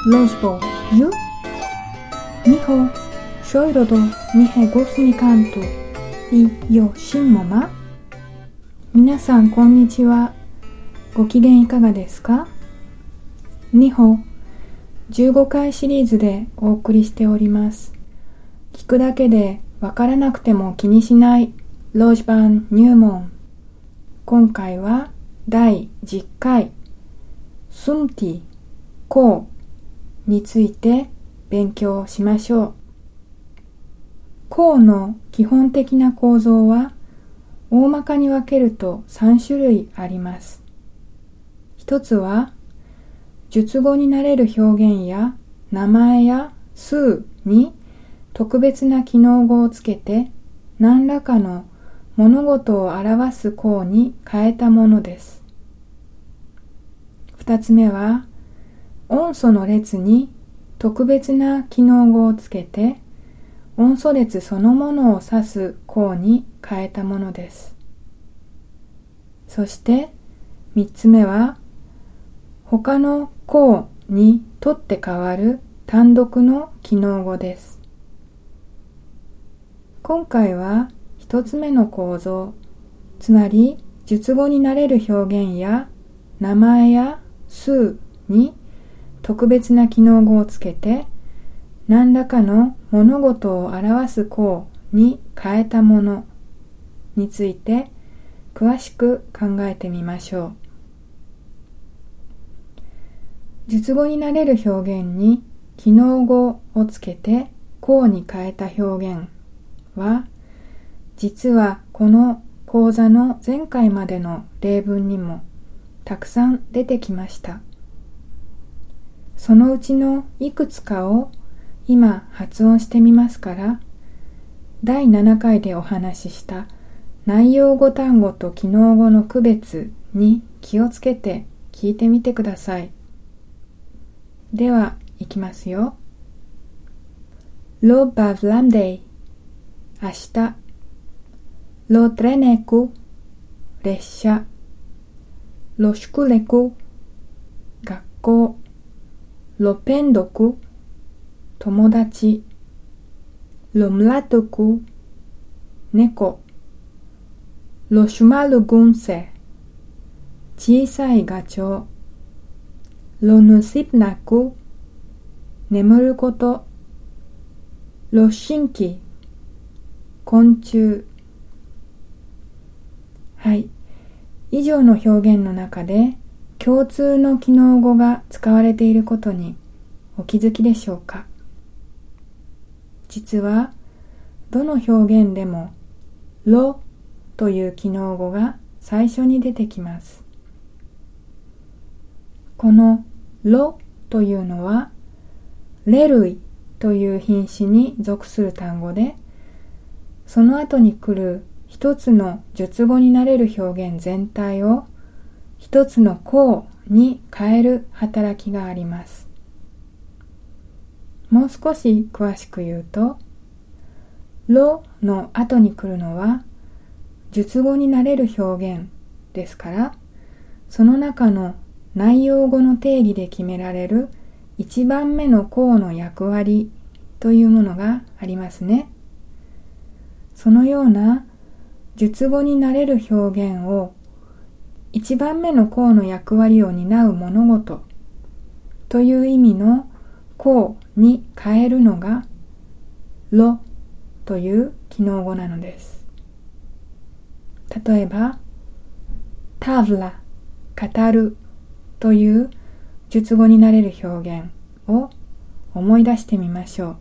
로즈보 유? 니호 쇼이로도 니헤 고스미칸토 이よしんもま。皆さんこんにちは。ご機嫌いかがですか？ニホ15回シリーズでお送りしております。聞くだけでわからなくても気にしないロージ版入門。今回は第10回スンティコウについて勉強しましょう。コウの基本的な構造は大まかに分けると3種類あります。一つは述語になれる表現や名前や数に特別な機能語をつけて何らかの物事を表す項に変えたものです。二つ目は音素の列に特別な機能語をつけて音素列そのものを指す項に変えたものです。そして三つ目は他の項にとって変わる単独の機能語です。今回は一つ目の構造、つまり述語になれる表現や名前や数に特別な機能語をつけて何らかの物事を表す項に変えたものについて詳しく考えてみましょう。述語になれる表現に機能語をつけて項に変えた表現は実はこの講座の前回までの例文にもたくさん出てきました。そのうちのいくつかを今発音してみますから、第7回でお話しした内容語単語と機能語の区別に気をつけて聞いてみてください。では、いきますよ。ロバブランデイ、明日。ロトレネク、列車。ロシュクレク、学校。ロペンドク、友達。ロムラトク、猫。ロシュマルグンセ、小さいガチョウ。ロヌシプナク、眠ること。ロシンキ、昆虫。はい。以上の表現の中で共通の機能語が使われていることにお気づきでしょうか？実はどの表現でもロという機能語が最初に出てきます。このロというのはレルイという品種に属する単語で、その後に来る一つの述語になれる表現全体を一つの項に変える働きがあります。もう少し詳しく言うと、ロの後に来るのは述語になれる表現ですから、その中の内容語の定義で決められる一番目の項の役割というものがありますね。そのような述語になれる表現を一番目の項の役割を担う物事という意味の項に変えるのがロという機能語なのです。例えば、タブラ、語るという述語になれる表現を思い出してみましょう。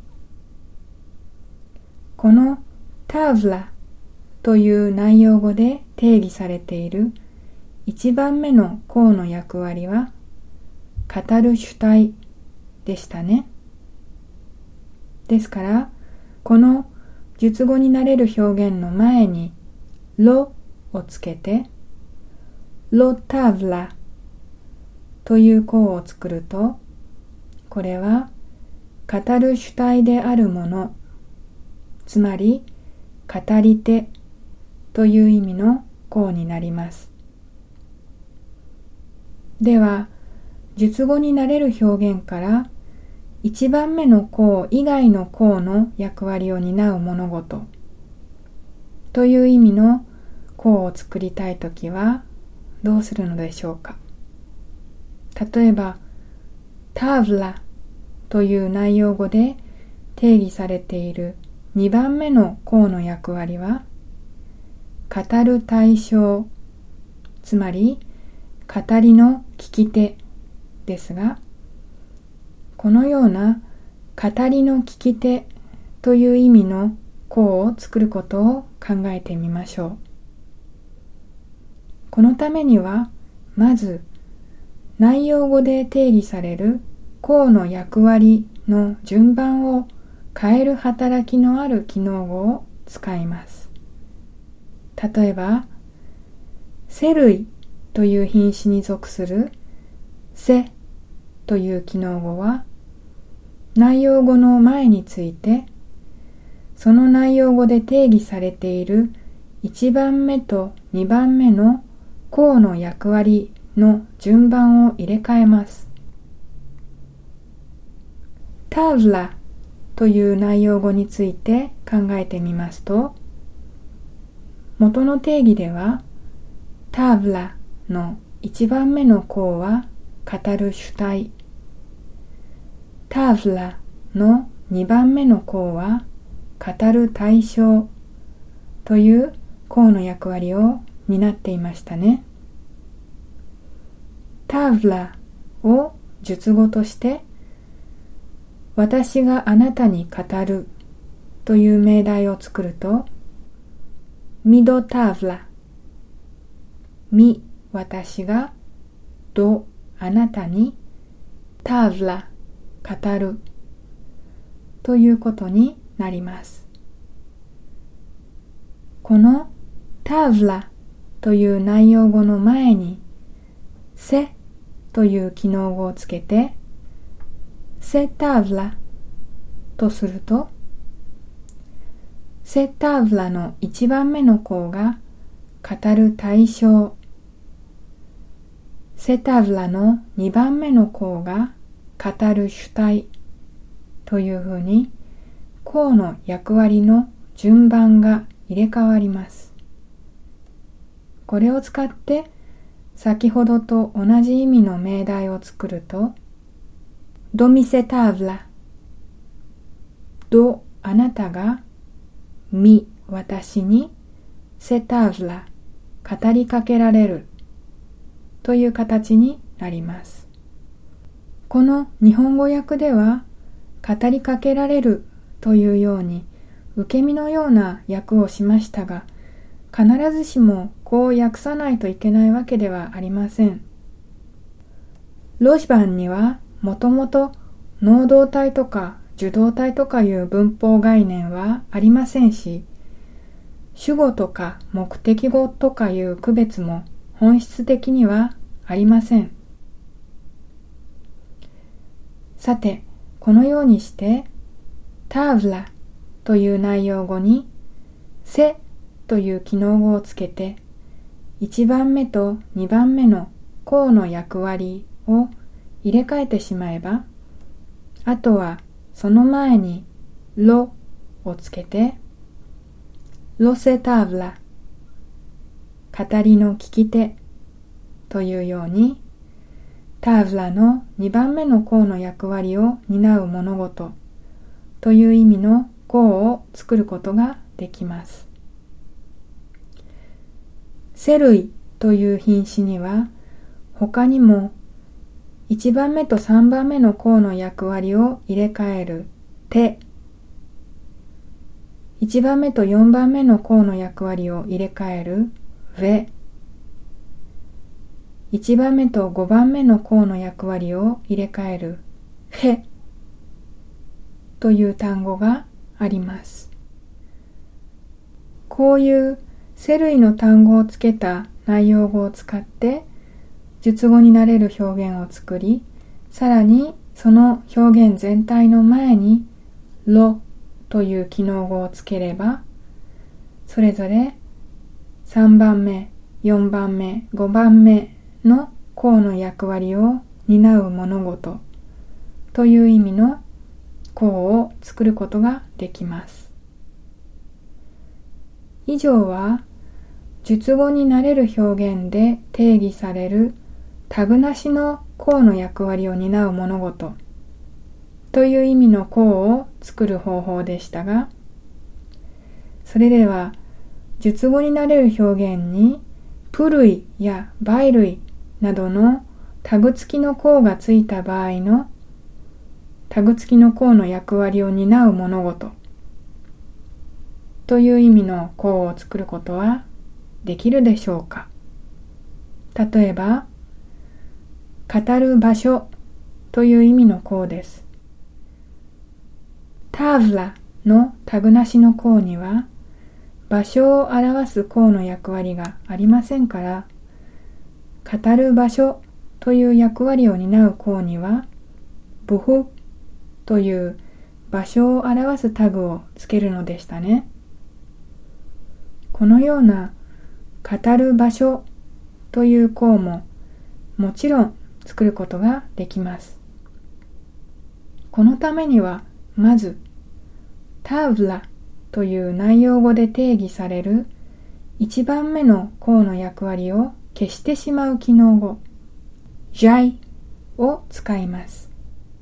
このタブラという内容語で定義されている一番目の項の役割は語る主体でしたね。ですからこの述語になれる表現の前にロをつけてロタブラという項を作ると、これは語る主体であるもの、つまり語り手という意味の項になります。では、述語になれる表現から 1番目の項以外の項の役割を担う物事という意味の項を作りたいときはどうするのでしょうか。例えば、タブラという内容語で定義されている2番目の項の役割は、語る対象、つまり語りの聞き手ですが、このような語りの聞き手という意味の項を作ることを考えてみましょう。このためには、まず内容語で定義される項の役割の順番を変える働きのある機能語を使います。例えば、セ類という品詞に属するセという機能語は、内容語の前について、その内容語で定義されている1番目と2番目の項の役割の順番を入れ替えます。タブラという内容語について考えてみますと、元の定義では、タブラの1番目の項は語る主体、タブラの2番目の項は語る対象という項の役割を担っていましたね。タブラを述語として、私があなたに語るという命題を作ると、ミドタブラ、ミ、私が、ド、あなたに、タブラ、語るということになります。このタブラという内容語の前に、セという機能語をつけて、セタブラとすると、セタブラの1番目の項が語る対象、セタブラの2番目の項が語る主体というふうに、項の役割の順番が入れ替わります。これを使って先ほどと同じ意味の命題を作ると、ドミセタブラ、ド、あなたが、ミ、私に、セタブラ、語りかけられるという形になります。この日本語訳では、語りかけられるというように受け身のような訳をしましたが、必ずしもこう訳さないといけないわけではありません。ロシバンにはもともと能動体とか受動体とかいう文法概念はありませんし、主語とか目的語とかいう区別も本質的にはありません。さて、このようにしてタブラという内容語にセという機能語をつけて、1番目と2番目の項の役割を入れ替えてしまえば、あとはその前にロをつけて、ロセタブラ、語りの聞き手というように、タブラの2番目の項の役割を担う物事という意味の項を作ることができます。セ類という品詞には他にも1番目と3番目の項の役割を入れ替える手、1番目と4番目の項の役割を入れ替えるヴ、1番目と5番目の項の役割を入れ替えるへという単語があります。こういうセ類の単語をつけた内容語を使って述語になれる表現を作り、さらにその表現全体の前にロという機能語をつければ、それぞれ3番目、4番目、5番目の項の役割を担う物事という意味の項を作ることができます。以上は述語になれる表現で定義されるタグなしの項の役割を担う物事という意味の項を作る方法でしたが、それでは述語になれる表現にプ類や媒類などのタグ付きの項がついた場合のタグ付きの項の役割を担う物事という意味の項を作ることはできるでしょうか。例えば、語る場所という意味の項です。ターヴラのタグなしの項には場所を表す項の役割がありませんから、語る場所という役割を担う項にはブフという場所を表すタグをつけるのでしたね。このような語る場所という項ももちろん作ることができます。このためにはまずターヴラという内容語で定義される1番目の項の役割を消してしまう機能語ジャイを使います。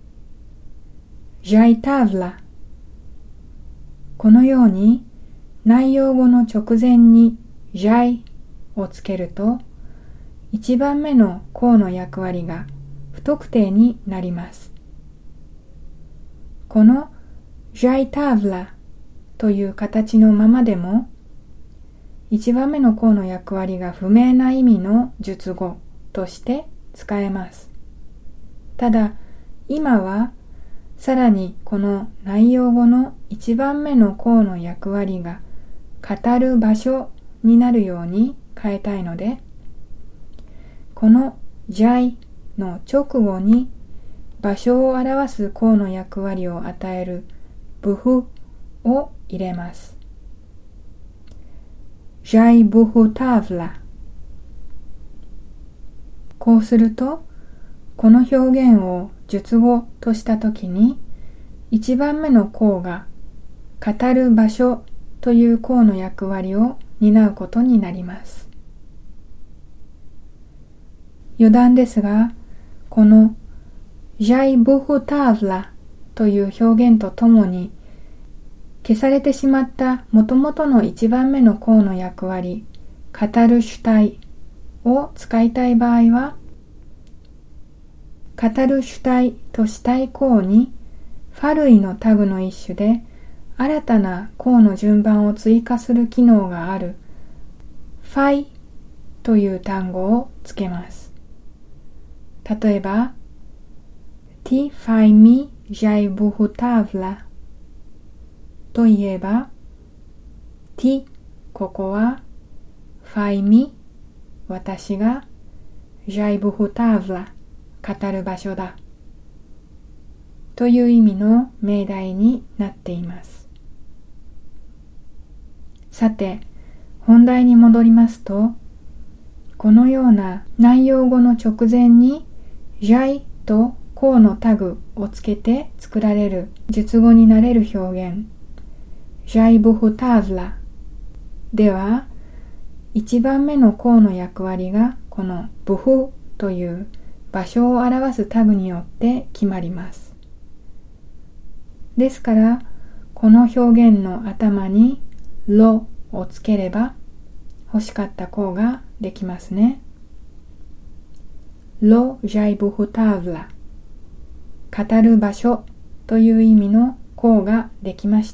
ジャイターヴラ。このように内容語の直前にジャイをつけると1番目の項の役割が不特定になります。このジャイターヴラという形のままでも1番目の項の役割が不明な意味の述語として使えます。ただ今はさらにこの内容語の1番目の項の役割が語る場所になるように変えたいので、このジャイの直後に場所を表す項の役割を与えるブフを入れます。ジャイブフターヴラ。こうすると、この表現を述語としたときに、1番目の項が語る場所という項の役割を担うことになります。余談ですが、このジャイブフターヴラという表現とともに消されてしまった元々の1番目の項の役割、語る主体を使いたい場合は、語る主体と主体項にファ類のタグの一種で新たな項の順番を追加する機能があるファイという単語をつけます。例えば、Ti fai mi jai buhu tavla と言えば、Ti ここは fai mi 私が jai buhu tavla 語る場所だという意味の命題になっています。さて、本題に戻りますと、このような内容語の直前にジャイと項のタグをつけて作られる述語になれる表現、ジャイブフターヴラでは、1番目の項の役割がこのブフという場所を表すタグによって決まります。ですから、この表現の頭にロをつければ欲しかった項ができますね。ロジャイブフターヴラ、語る場所という意味の項ができました。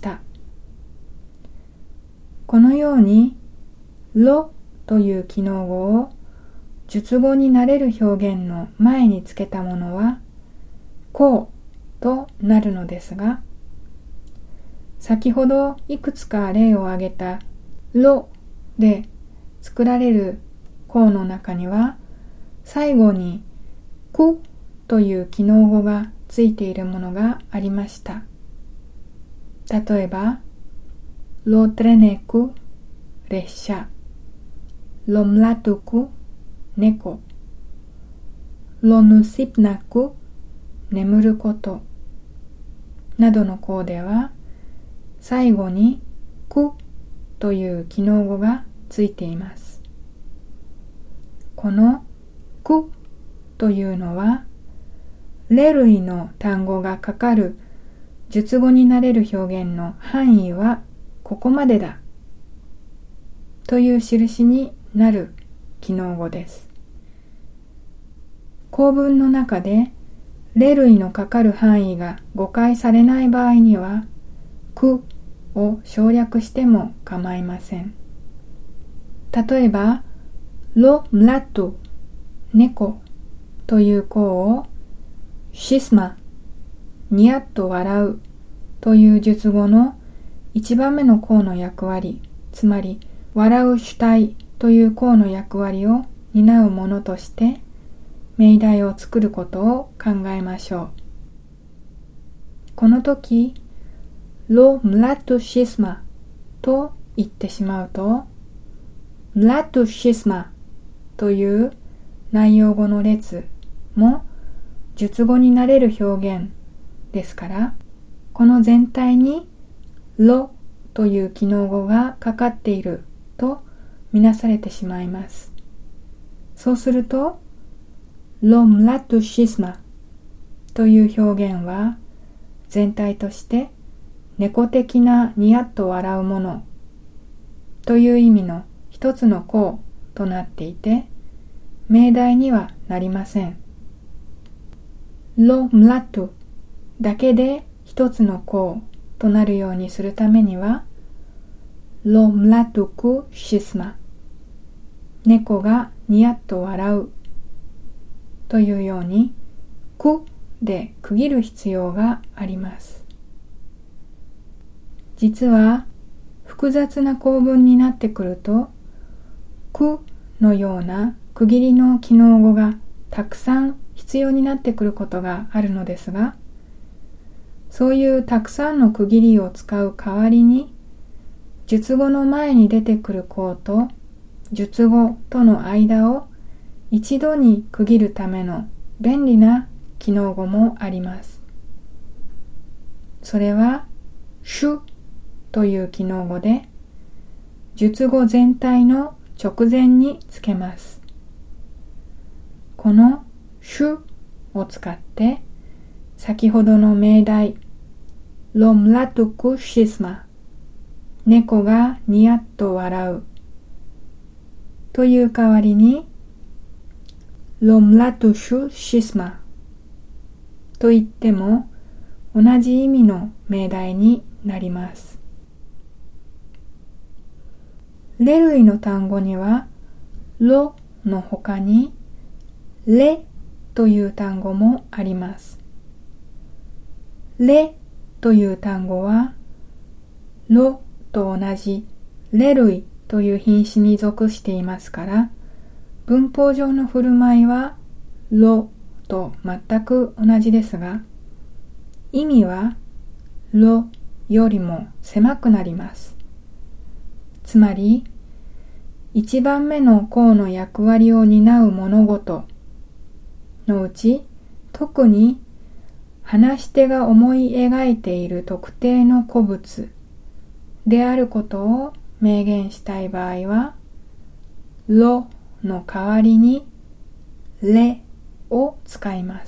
このようにロという機能語を述語になれる表現の前につけたものは項となるのですが、先ほどいくつか例を挙げたロで作られる項の中には最後にくという機能語がついているものがありました。例えば、ロトレネク列車、ロムラトク猫、ロヌシプナク眠ることなどの項では、最後にくという記号語がついています。このくというのは、レ類の単語がかかる述語になれる表現の範囲はここまでだという印になる記号語です。構文の中でレ類のかかる範囲が誤解されない場合には、くを省略しても構いません。例えば、ロムラット、猫という項をシスマ、ニヤッと笑うという述語の一番目の項の役割、つまり笑う主体という項の役割を担うものとして命題を作ることを考えましょう。この時、ロムラットシスマと言ってしまうと、ムラットシスマという内容語の列も述語になれる表現ですから、この全体にロという記号語がかかっているとみなされてしまいます。そうすると、ロムラットシスマという表現は全体として猫的なニヤッと笑うものという意味の一つの項となっていて、命題にはなりません。ロムラットだけで一つの項となるようにするためには、ロムラットクシスマ、猫がニヤッと笑うというように、くで区切る必要があります。実は複雑な構文になってくると、くのような区切りの記号語がたくさん必要になってくることがあるのですが、そういうたくさんの区切りを使う代わりに、述語の前に出てくる項と述語との間を一度に区切るための便利な記号語もあります。それは、主という記号語で、述語全体の直前につけます。この主を使って、先ほどの命題、ロムラトクシスマ、猫がニヤッと笑うという代わりに、ロムラトシュシスマと言っても同じ意味の命題になります。レ類の単語には、ロの他に、レという単語もあります。レという単語は、ロと同じレ類という品詞に属していますから、文法上の振る舞いはロと全く同じですが、意味はロよりも狭くなります。つまり、一番目の項の役割を担う物事のうち、特に話し手が思い描いている特定の個物であることを明言したい場合は、ロの代わりにレを使います。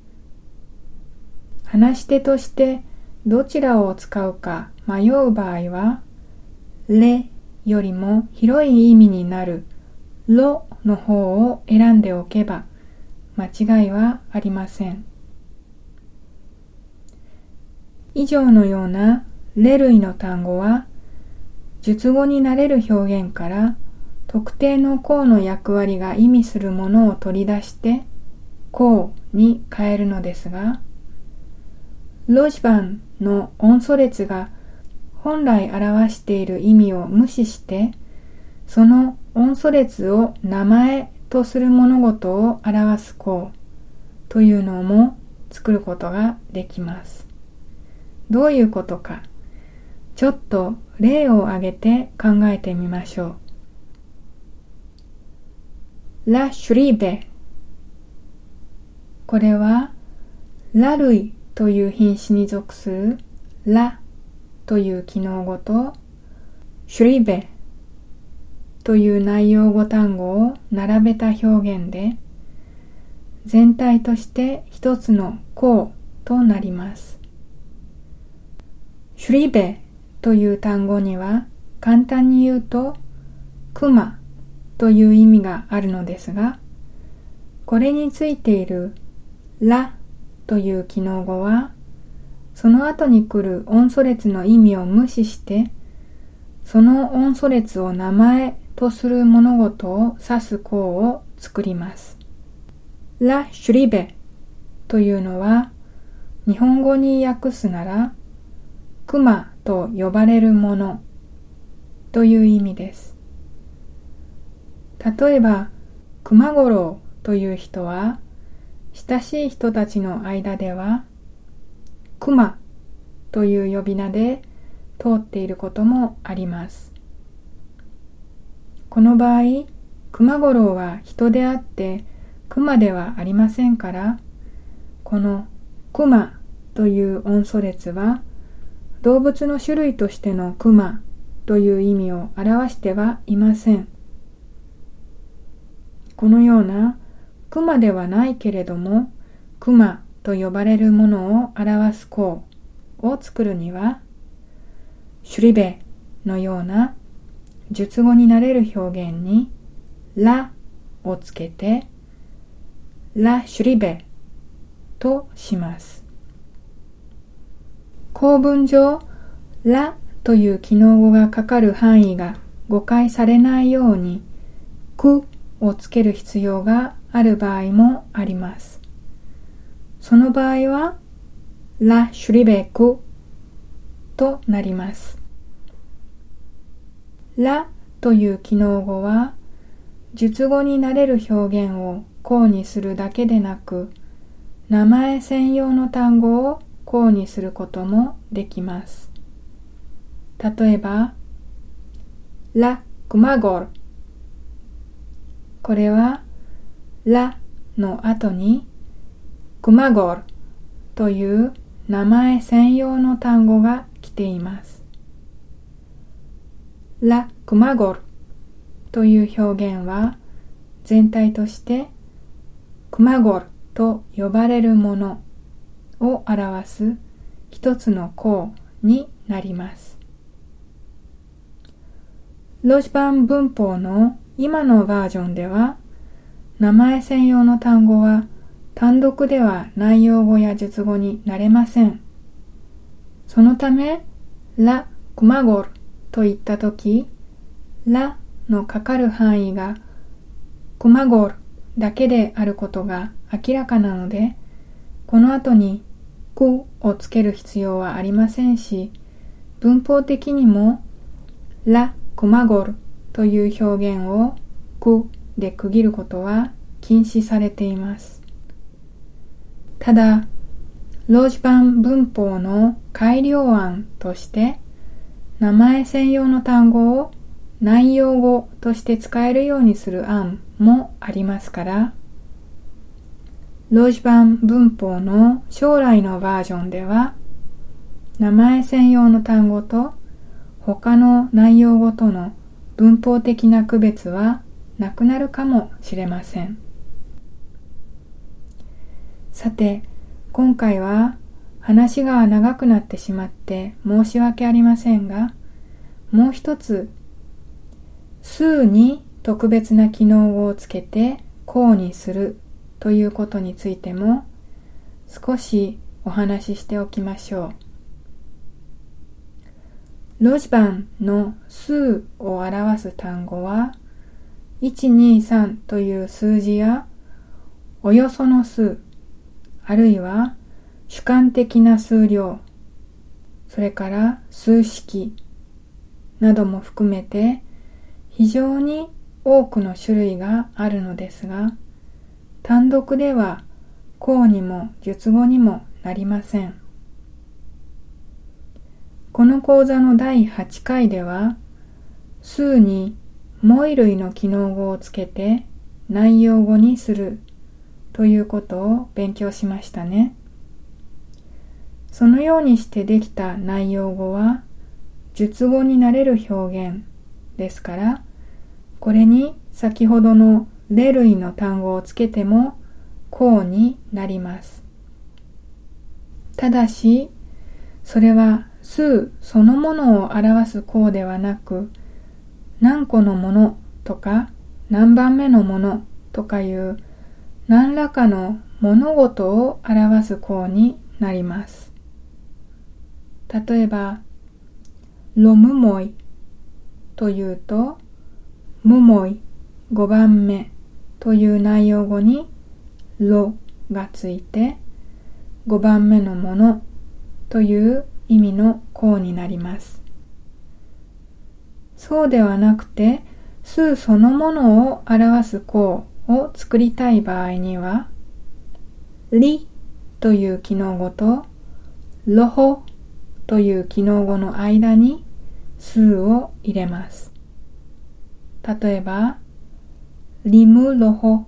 話し手としてどちらを使うか迷う場合は、レよりも広い意味になるロの方を選んでおけば間違いはありません。以上のようなレ類の単語は、述語になれる表現から特定の項の役割が意味するものを取り出して項に変えるのですが、ロジバンの音素列が本来表している意味を無視して、その音素列を名前とする物事を表す項というのも作ることができます。どういうことか、ちょっと例を挙げて考えてみましょう。ラ・シュリーベ。これはラ類という品詞に属するラという機能語とシュリベという内容語単語を並べた表現で全体として一つの項となります。シュリベという単語には簡単に言うと熊という意味があるのですが、これについているラという機能語はその後に来る音素列の意味を無視してその音素列を名前とする物事を指す項を作ります。ラ・シュリベというのは日本語に訳すなら熊と呼ばれるものという意味です。例えば熊五郎という人は親しい人たちの間では熊という呼び名で通っていることもあります。この場合、熊五郎は人であって熊ではありませんから、この熊という音素列は動物の種類としての熊という意味を表してはいません。このような熊ではないけれども熊と呼ばれるものを表す項を作るには、シュリベのような述語になれる表現にラをつけてラ・シュリベとします。構文上、ラという機能語がかかる範囲が誤解されないようにクをつける必要がある場合もあります。その場合はラ・シュリベクとなります。ラという機能語は述語になれる表現を項にするだけでなく、名前専用の単語を項にすることもできます。例えば、ラ・クマゴル。これは、ラの後に、クマゴルという名前専用の単語が来ています。ラ・クマゴルという表現は、全体として、クマゴルと呼ばれるものを表す一つの項になります。ロジバン文法の今のバージョンでは、名前専用の単語は単独では内容語や述語になれません。そのため、ラ・クマゴルといったとき、ラのかかる範囲がクマゴルだけであることが明らかなので、この後にクをつける必要はありませんし、文法的にもラ・クマゴルという表現をクで区切ることは禁止されています。ただ、ロージバン文法の改良案として、名前専用の単語を内容語として使えるようにする案もありますから、ロージバン文法の将来のバージョンでは、名前専用の単語と他の内容語との文法的な区別はなくなるかもしれません。さて、今回は話が長くなってしまって申し訳ありませんが、もう一つ、数に特別な機能語をつけて項にするということについても少しお話ししておきましょう。ロジバンの数を表す単語は123という数字やおよその数、あるいは主観的な数量、それから数式なども含めて非常に多くの種類があるのですが、単独では項にも述語にもなりません。この講座の第8回では、数にもう類の機能語をつけて内容語にするということを勉強しましたね。 そのようにしてできた内容語は述語になれる表現ですから、これに先ほどのレ類の単語をつけても項になります。ただし、それは数そのものを表す項ではなく、何個のものとか何番目のものとかいう何らかの物事を表す項になります。例えば、ロムモイというと、ムモイ5番目という内容語にロがついて、5番目のものという意味の項になります。そうではなくて、数そのものを表す項を作りたい場合には、リという記号語とロホという記号語の間に数を入れます。例えば、リムロホ。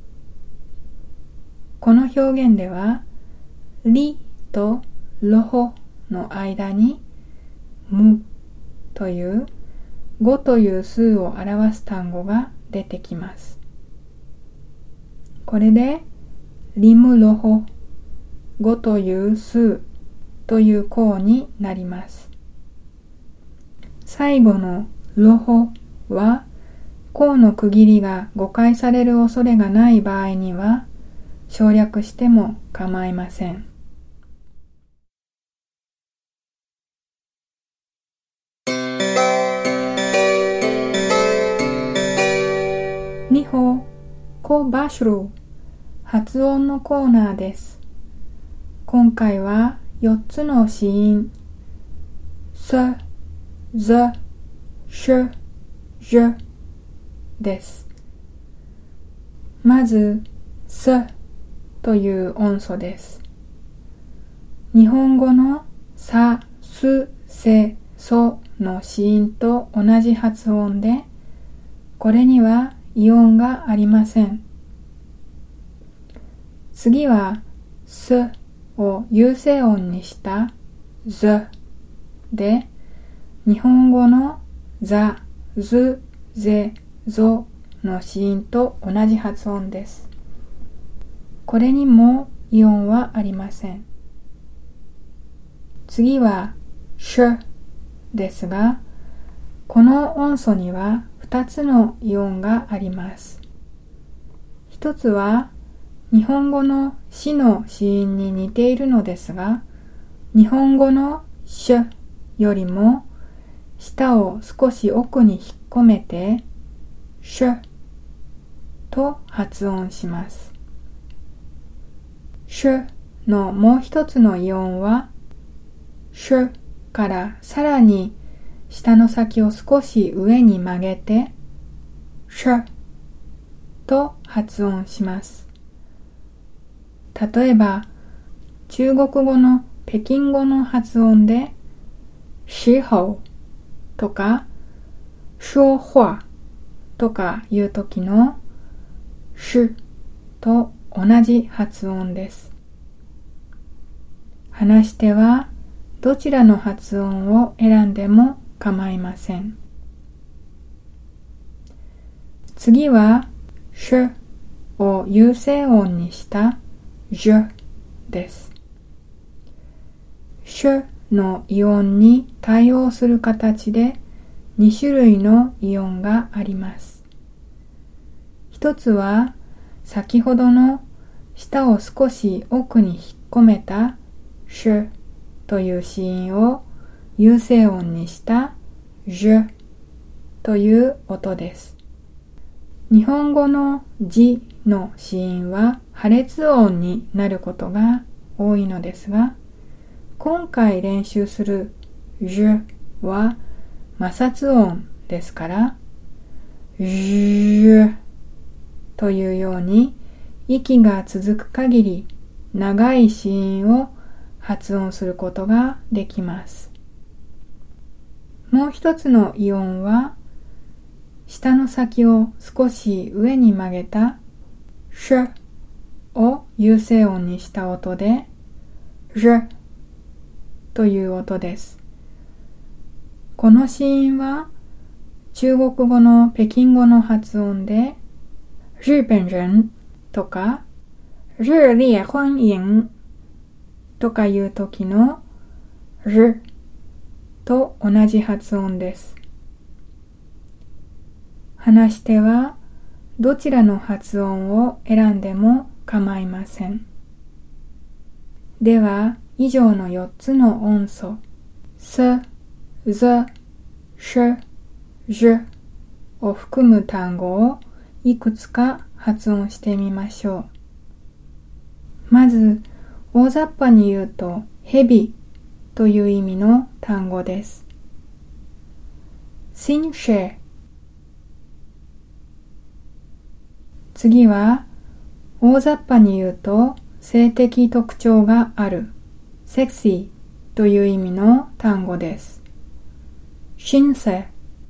この表現では、リとロホの間にムという5という数を表す単語が出てきます。これでリムロホ5という数という項になります。最後のロホは項の区切りが誤解される恐れがない場合には省略しても構いません。ニホコバシュル発音のコーナーです。今回は4つの子音ス、ズ、シュ、ジュです。まずスという音素です。日本語のサ、ス、セ、ソの子音と同じ発音で、これにはイ音がありません。次はスを有声音にしたズで、日本語のザ、ズ、ゼ、ゾの子音と同じ発音です。これにもイ音はありません。次はシュですが、この音素には2つのイ音があります。一つは日本語のシの子音に似ているのですが、日本語のシュよりも舌を少し奥に引っ込めてシュと発音します。シュのもう一つのイ音はシュからさらに舌の先を少し上に曲げてシュと発音します。例えば中国語の北京語の発音でシホとか说話とかいう時のシュと同じ発音です。話し手はどちらの発音を選んでも構いません。次はシュを有声音にしたジュです。シュのイ音に対応する形で2種類のイ音があります。一つは先ほどの舌を少し奥に引っ込めたシュという子音を有声音にしたジュという音です。日本語のジの子音は破裂音になることが多いのですが、今回練習するジュは摩擦音ですから、ジュというように息が続く限り長い子音を発音することができます。もう一つのイ音は舌の先を少し上に曲げたシュを有声音にした音でジュという音です。この子音は中国語の北京語の発音で、日本人とか、熱烈欢迎とかいう時のると同じ発音です。話し手はどちらの発音を選んでも構いません。では、以上の4つの音素、す、ず、し、じを含む単語をいくつか発音してみましょう。まず、大雑把に言うと、蛇という意味の単語です。新車。次は、大雑把に言うと、性的特徴がある、セクシーという意味の単語です。新車。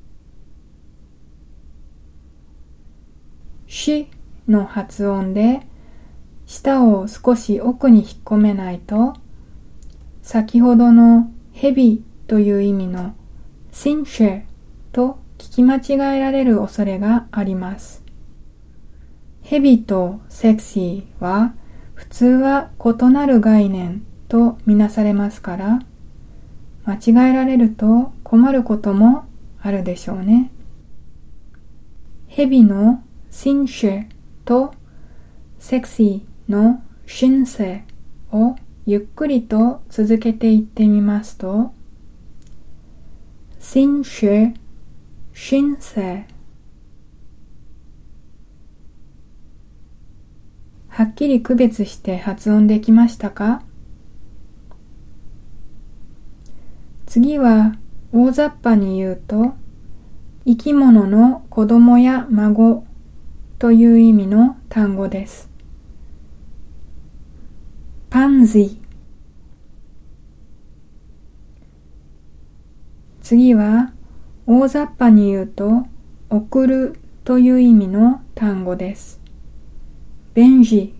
しの発音で、舌を少し奥に引っ込めないと、先ほどの蛇という意味のシンシェと聞き間違えられる恐れがあります。蛇とセクシーは普通は異なる概念とみなされますから、間違えられると困ることもあるでしょうね。蛇のシンシェとセクシーのシンセをゆっくりと続けていってみますと、シンシェ、シンセ。はっきり区別して発音できましたか？次は大雑把に言うと、生き物の子供や孫という意味の単語です。パンジー。次は大雑把に言うと、送るという意味の単語です。ベンジ。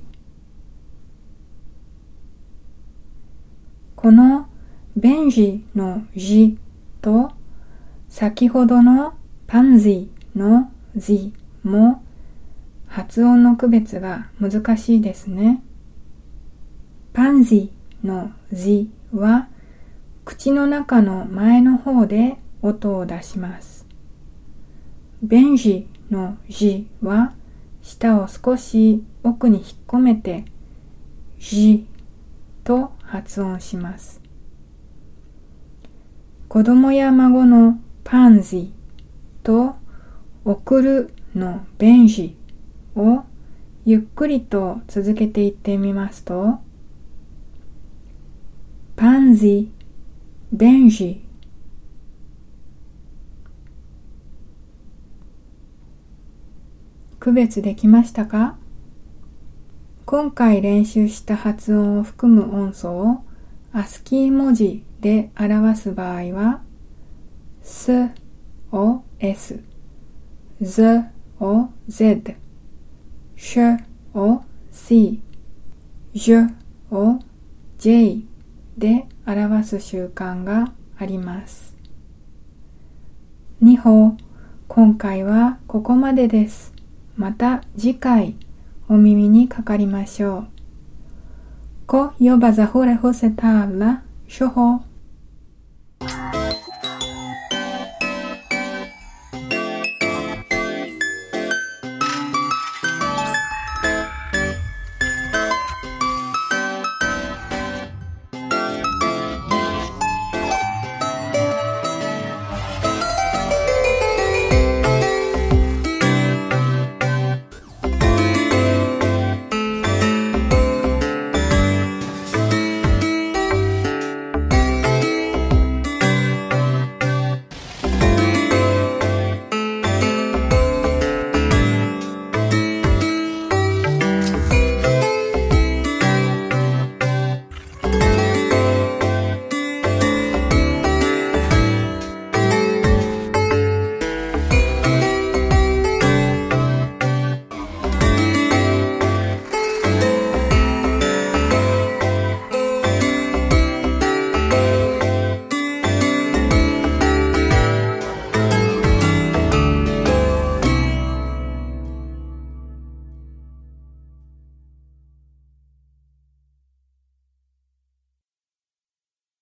このベンジのジと先ほどのパンジのジも発音の区別が難しいですね。パンジのジは口の中の前の方で音を出します。ベンジのジは舌を少し奥に引っ込めてジと発音します。子供や孫のパンジと送るのベンジをゆっくりと続けていってみますと、パンジ、ベンジ。区別できましたか？今回練習した発音を含む音素をアスキー文字で表す場合は、すを S、ずを Z、しを C、じを J で表す習慣があります。2歩、今回はここまでです。また次回お耳にかかりましょう。Ko yo bazahure hose tabla, shoho.